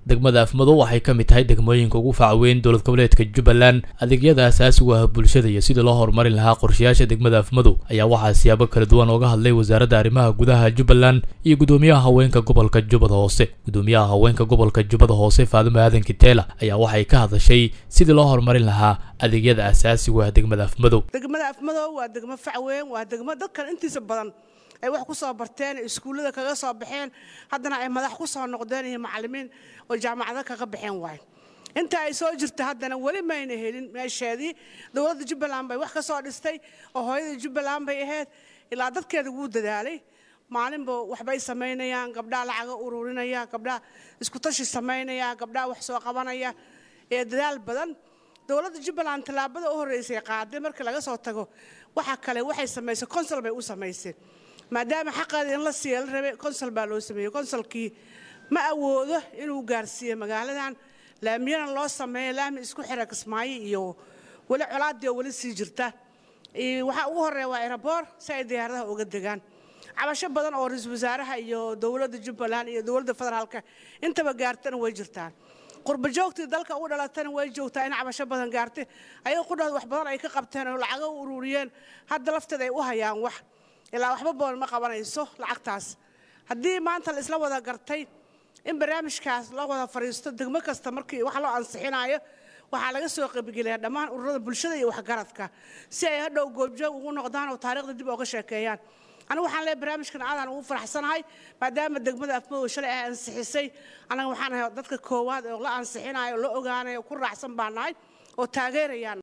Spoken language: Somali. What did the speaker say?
degmada Afmadow waxay ka mid tahay degmooyinka ugu faaweyn dowlad goboleedka Jubbaland adeegyada aasaasiga ah bulshada iyo sidii loo horumarin lahaa qorshayaasha degmada Afmadow ayaa waxaa siyaabo kala duwan uga hadlay wasaaradda arrimaha gudaha Jubbaland iyo gudoomiyaha haweenka gobolka Jubbada Hoose gudoomiyaha haweenka gobolka Jubbada Hoose Faadimo Aadan Kiteela ayaa waxay ka hadashay sidii loo horumarin lahaa adeegyada aasaasiga ah degmada Afmadow waa degmo faaweyn waa degmo dadkan intiisa badan ay wax ku soo barteen iskuulada kaga soo baxeen haddana ay madax ku soo noqdeen iyo macallimiin oo jaamacadaha kaga baxeen waay inta ay soo jirto haddana wali ma ayna helin meesheedii dowladda Jubbaland bay wax ka soo dhistay oo hooyada Jubbaland bay ahayd ilaa dadkeeda ugu dadaalay maalinba waxbay sameynayaan gabdhaha lacag ururinaya gabdhaha isku tashi sameynaya gabdhaha wax soo qabanaya ee dadaal badan dowladda Jubbaland talaabada u horeysay qaaday markii laga soo tago waxa kale waxay sameysay council bay u sameysay maadaama xaqada in la siiyay rabay council baa loo sameeyay councilkii ma awoodo inuu gaarsiiyo magaaladan laamiyana loo sameeyo laami isku xira Kismaayo iyo wali colaadii wali sii jirta waxa ugu horeeya waa airport si ay diyaaradaha uga degaan cabasho badan oo ra'iisul wasaaraha iyo dowladda Jubbaland iyo dowladda federaalka intaba gaartana way jirtaan qurba joogtii dalka u dhalatana way joogtaa in cabasho badan gaartay ayay qudhad wax badan ay ka qabteen oo lacag u ururiyeen hadda lafteeda ay u hayaan wax ilaa waxba badan ma qabanayso lacagtaas haddii maanta la isla wada gartay in barnaamijkaas la wada fariisto degmo kasta markii wax loo ansixinayo waxa laga soo qaybgeliyaa dhammaan ururada bulshada iyo waxgaradka si ay hadhow goobjoog ugu noqdaan oo taariikhda dib uga sheekeeyaan anigu waxaan leeyahay barnaamijkan aadan ugu faraxsanahay maadaama degmada Afmadow shalay ay ansixisay anaga waxaan ahay dadka koowaad oo la ansixinayo oo la ogaanayo ku raacsan baanahay oo taageerayaan